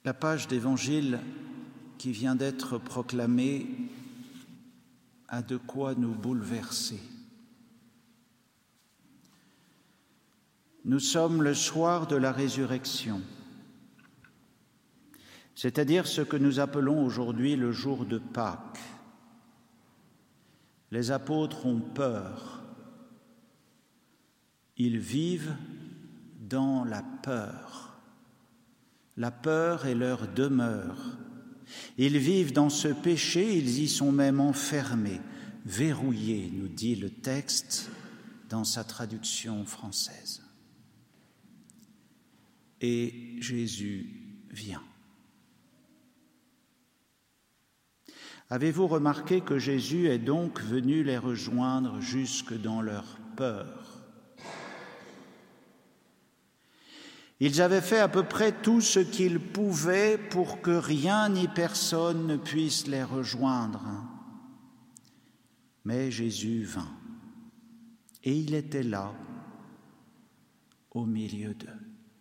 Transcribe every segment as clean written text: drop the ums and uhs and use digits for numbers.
La page d'évangile qui vient d'être proclamée a de quoi nous bouleverser. Nous sommes le soir de la résurrection, c'est-à-dire ce que nous appelons aujourd'hui le jour de Pâques. Les apôtres ont peur. Ils vivent dans la peur. La peur est leur demeure. Ils vivent dans ce péché, ils y sont même enfermés, verrouillés, nous dit le texte dans sa traduction française. Et Jésus vient. Avez-vous remarqué que Jésus est donc venu les rejoindre jusque dans leur peur? Ils avaient fait à peu près tout ce qu'ils pouvaient pour que rien ni personne ne puisse les rejoindre. Mais Jésus vint, et il était là, au milieu d'eux.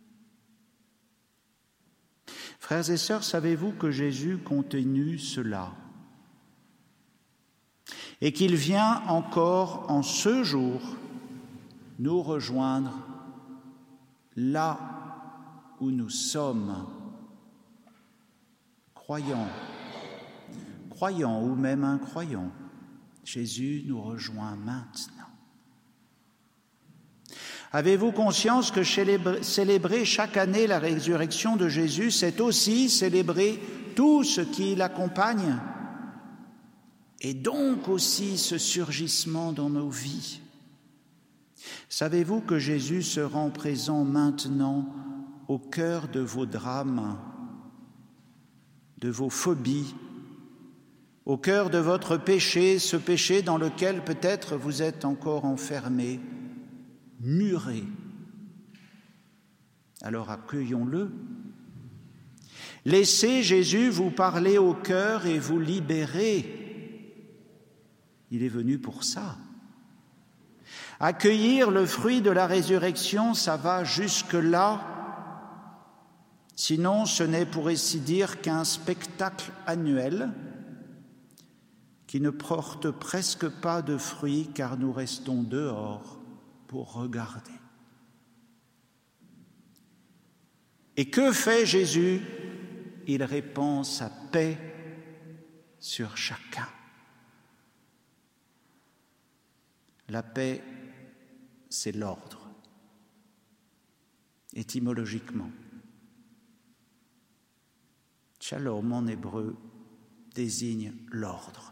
Frères et sœurs, savez-vous que Jésus continue cela et qu'il vient encore en ce jour nous rejoindre là où nous sommes, croyants ou même incroyants. Jésus nous rejoint maintenant. Avez-vous conscience que célébrer chaque année la résurrection de Jésus, c'est aussi célébrer tout ce qui l'accompagne et donc aussi ce surgissement dans nos vies? Savez-vous que Jésus se rend présent maintenant au cœur de vos drames, de vos phobies, au cœur de votre péché, ce péché dans lequel peut-être vous êtes encore enfermés, murés? Alors accueillons-le. Laissez Jésus vous parler au cœur et vous libérer. Il est venu pour ça. Accueillir le fruit de la résurrection, ça va jusque-là. Sinon, ce n'est pour ainsi dire qu'un spectacle annuel qui ne porte presque pas de fruits car nous restons dehors pour regarder. Et que fait Jésus? Il répand sa paix sur chacun. La paix, c'est l'ordre, étymologiquement. Shalom en hébreu désigne l'ordre.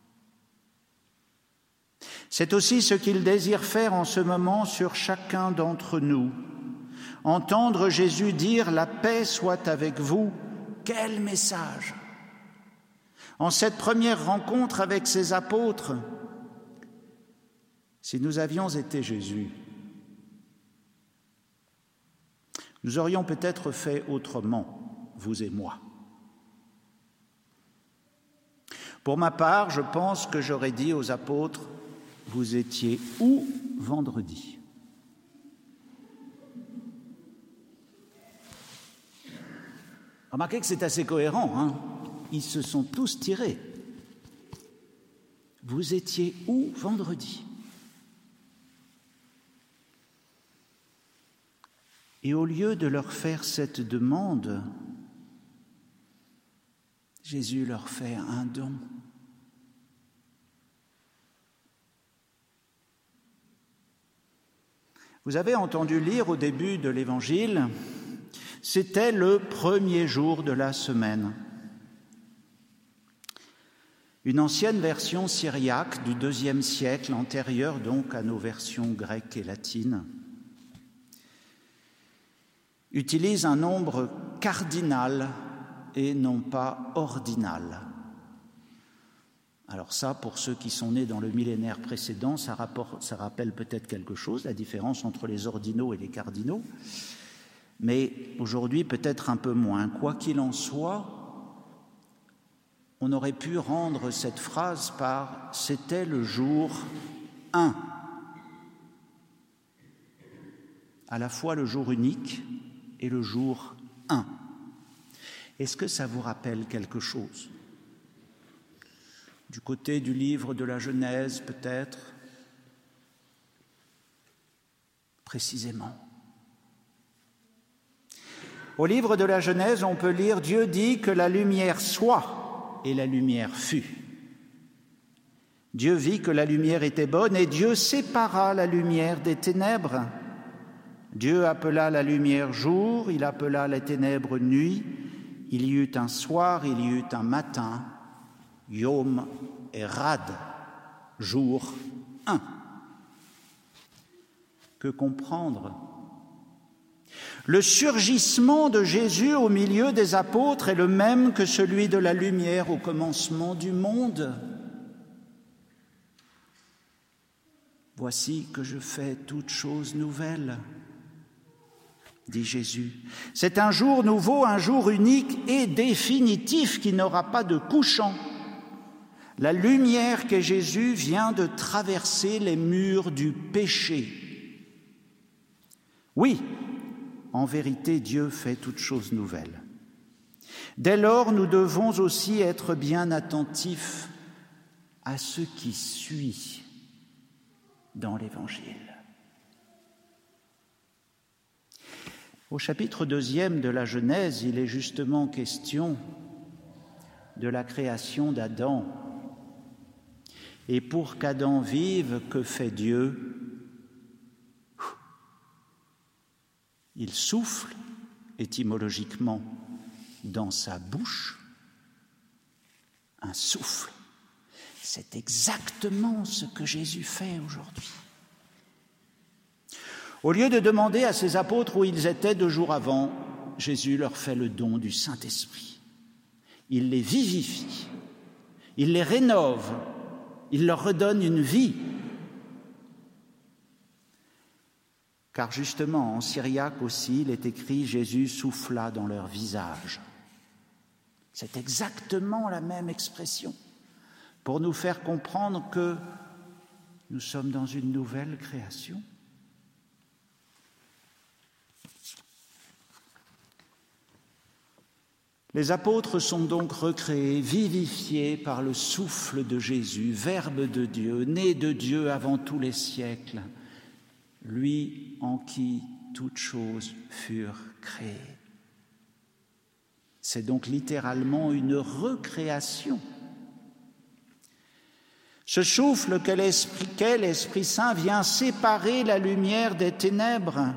C'est aussi ce qu'il désire faire en ce moment sur chacun d'entre nous. Entendre Jésus dire « La paix soit avec vous », quel message! En cette première rencontre avec ses apôtres, si nous avions été Jésus, nous aurions peut-être fait autrement, vous et moi. Pour ma part, je pense que j'aurais dit aux apôtres: vous étiez où vendredi? Remarquez que c'est assez cohérent, hein? Ils se sont tous tirés. Vous étiez où vendredi? Et au lieu de leur faire cette demande, Jésus leur fait un don. Vous avez entendu lire au début de l'Évangile, c'était le premier jour de la semaine. Une ancienne version syriaque du IIe siècle, antérieure donc à nos versions grecques et latines, utilise un nombre cardinal et non pas ordinal. Alors ça, pour ceux qui sont nés dans le millénaire précédent, ça rappelle peut-être quelque chose, la différence entre les ordinaux et les cardinaux, mais aujourd'hui peut-être un peu moins. Quoi qu'il en soit, on aurait pu rendre cette phrase par « c'était le jour 1 », à la fois le jour unique et le jour 1. Est-ce que ça vous rappelle quelque chose? Du côté du livre de la Genèse, peut-être? Précisément. Au livre de la Genèse, on peut lire « Dieu dit que la lumière soit, et la lumière fut. Dieu vit que la lumière était bonne, et Dieu sépara la lumière des ténèbres. Dieu appela la lumière jour, il appela les ténèbres nuit. Il y eut un soir, il y eut un matin, Yom Erad, jour 1. » Que comprendre? Le surgissement de Jésus au milieu des apôtres est le même que celui de la lumière au commencement du monde. Voici que je fais toutes choses nouvelles, dit Jésus. C'est un jour nouveau, un jour unique et définitif qui n'aura pas de couchant. La lumière qu'est Jésus vient de traverser les murs du péché. Oui, en vérité, Dieu fait toutes choses nouvelles. Dès lors, nous devons aussi être bien attentifs à ce qui suit dans l'Évangile. Au chapitre 2 de la Genèse, il est justement question de la création d'Adam. Et pour qu'Adam vive, que fait Dieu? Il souffle, étymologiquement, dans sa bouche, un souffle. C'est exactement ce que Jésus fait aujourd'hui. Au lieu de demander à ses apôtres où ils étaient 2 jours avant, Jésus leur fait le don du Saint-Esprit. Il les vivifie, il les rénove, il leur redonne une vie. Car justement, en syriaque aussi, il est écrit « Jésus souffla dans leur visage ». C'est exactement la même expression pour nous faire comprendre que nous sommes dans une nouvelle création. Les apôtres sont donc recréés, vivifiés par le souffle de Jésus, Verbe de Dieu, né de Dieu avant tous les siècles, lui en qui toutes choses furent créées. C'est donc littéralement une recréation. Ce souffle qu'est l'Esprit Saint vient séparer la lumière des ténèbres.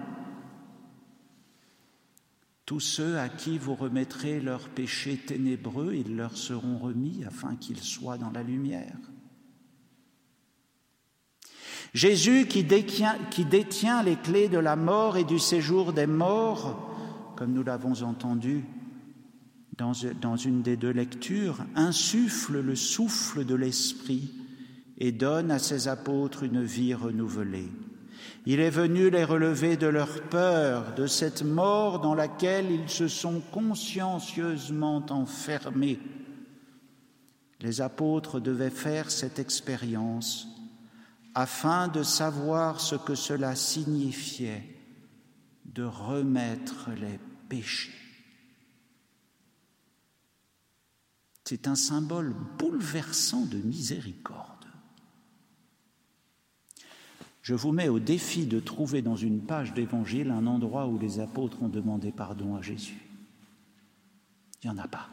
Tous ceux à qui vous remettrez leurs péchés ténébreux, ils leur seront remis afin qu'ils soient dans la lumière. Jésus qui détient les clés de la mort et du séjour des morts, comme nous l'avons entendu dans une des 2 lectures, insuffle le souffle de l'Esprit et donne à ses apôtres une vie renouvelée. Il est venu les relever de leur peur, de cette mort dans laquelle ils se sont consciencieusement enfermés. Les apôtres devaient faire cette expérience afin de savoir ce que cela signifiait de remettre les péchés. C'est un symbole bouleversant de miséricorde. Je vous mets au défi de trouver dans une page d'Évangile un endroit où les apôtres ont demandé pardon à Jésus. Il n'y en a pas.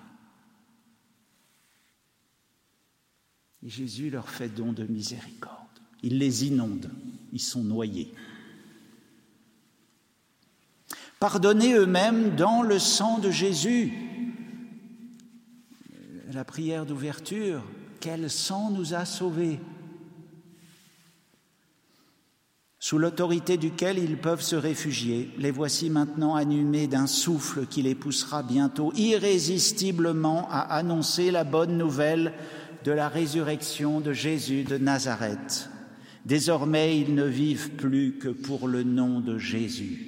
Et Jésus leur fait don de miséricorde. Il les inonde, ils sont noyés. Pardonnez eux-mêmes dans le sang de Jésus. La prière d'ouverture, quel sang nous a sauvés, sous l'autorité duquel ils peuvent se réfugier. Les voici maintenant animés d'un souffle qui les poussera bientôt irrésistiblement à annoncer la bonne nouvelle de la résurrection de Jésus de Nazareth. Désormais, ils ne vivent plus que pour le nom de Jésus.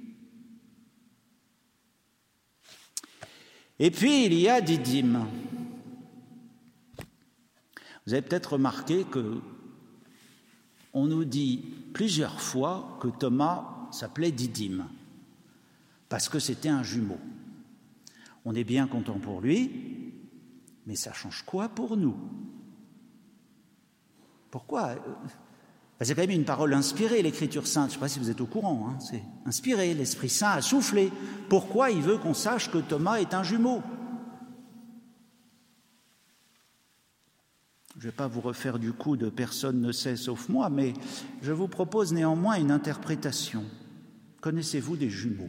Et puis, il y a Didyme. Vous avez peut-être remarqué qu'on nous dit plusieurs fois que Thomas s'appelait Didyme, parce que c'était un jumeau. On est bien content pour lui, mais ça change quoi pour nous? Pourquoi? C'est quand même une parole inspirée, l'Écriture sainte. Je ne sais pas si vous êtes au courant, hein. C'est inspiré, l'Esprit Saint a soufflé. Pourquoi il veut qu'on sache que Thomas est un jumeau? Je ne vais pas vous refaire du coup de personne ne sait sauf moi, mais je vous propose néanmoins une interprétation. Connaissez-vous des jumeaux?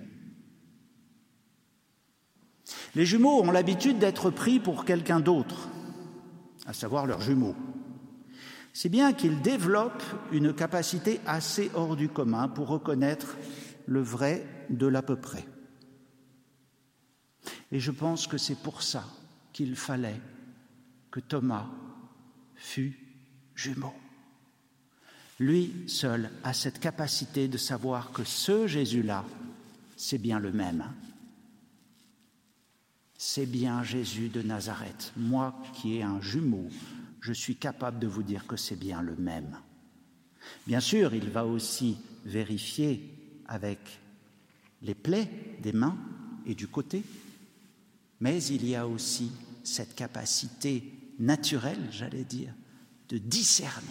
Les jumeaux ont l'habitude d'être pris pour quelqu'un d'autre, à savoir leurs jumeaux. C'est bien qu'ils développent une capacité assez hors du commun pour reconnaître le vrai de l'à peu près. Et je pense que c'est pour ça qu'il fallait que Thomas fût jumeau. Lui seul a cette capacité de savoir que ce Jésus-là, c'est bien le même. C'est bien Jésus de Nazareth. Moi qui ai un jumeau, je suis capable de vous dire que c'est bien le même. Bien sûr, il va aussi vérifier avec les plaies des mains et du côté, mais il y a aussi cette capacité naturelle, j'allais dire, de discerner.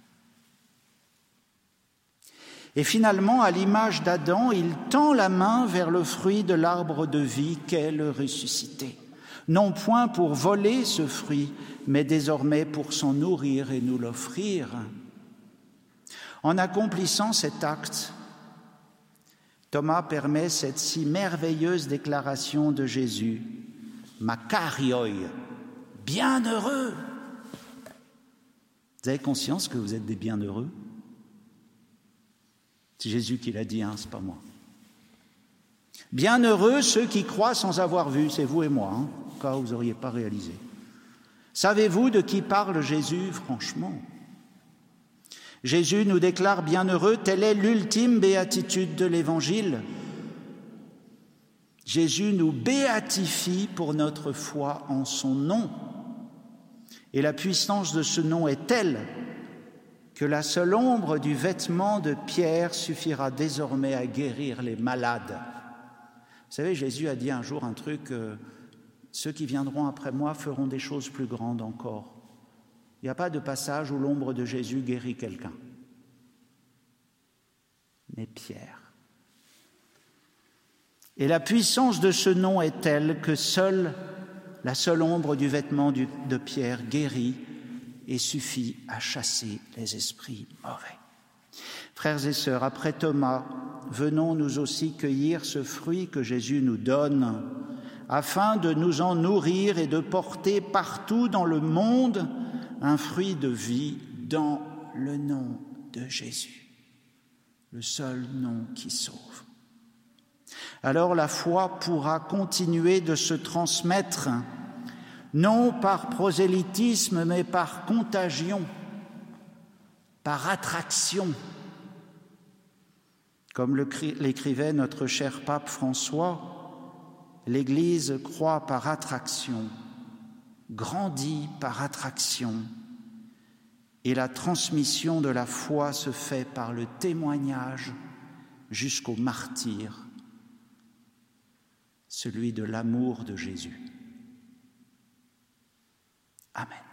Et finalement, à l'image d'Adam, il tend la main vers le fruit de l'arbre de vie qu'est le ressuscité. Non point pour voler ce fruit, mais désormais pour s'en nourrir et nous l'offrir. En accomplissant cet acte, Thomas permet cette si merveilleuse déclaration de Jésus, « Makarioi », bienheureux. Vous avez conscience que vous êtes des bienheureux? C'est Jésus qui l'a dit, hein, c'est pas moi. Bienheureux ceux qui croient sans avoir vu, c'est vous et moi, hein, au cas où vous n'auriez pas réalisé. Savez-vous de qui parle Jésus, franchement? Jésus nous déclare bienheureux, telle est l'ultime béatitude de l'Évangile. Jésus nous béatifie pour notre foi en son nom. Et la puissance de ce nom est telle que la seule ombre du vêtement de Pierre suffira désormais à guérir les malades. Vous savez, Jésus a dit un jour un truc, ceux qui viendront après moi feront des choses plus grandes encore. Il n'y a pas de passage où l'ombre de Jésus guérit quelqu'un. Mais Pierre. Et la puissance de ce nom est telle que la seule ombre du vêtement de Pierre guérit et suffit à chasser les esprits mauvais. Frères et sœurs, après Thomas, venons nous aussi cueillir ce fruit que Jésus nous donne, afin de nous en nourrir et de porter partout dans le monde un fruit de vie dans le nom de Jésus, le seul nom qui sauve. Alors la foi pourra continuer de se transmettre, non par prosélytisme, mais par contagion, par attraction. Comme l'écrivait notre cher pape François, l'Église croît par attraction, grandit par attraction, et la transmission de la foi se fait par le témoignage jusqu'au martyre, celui de l'amour de Jésus. Amen.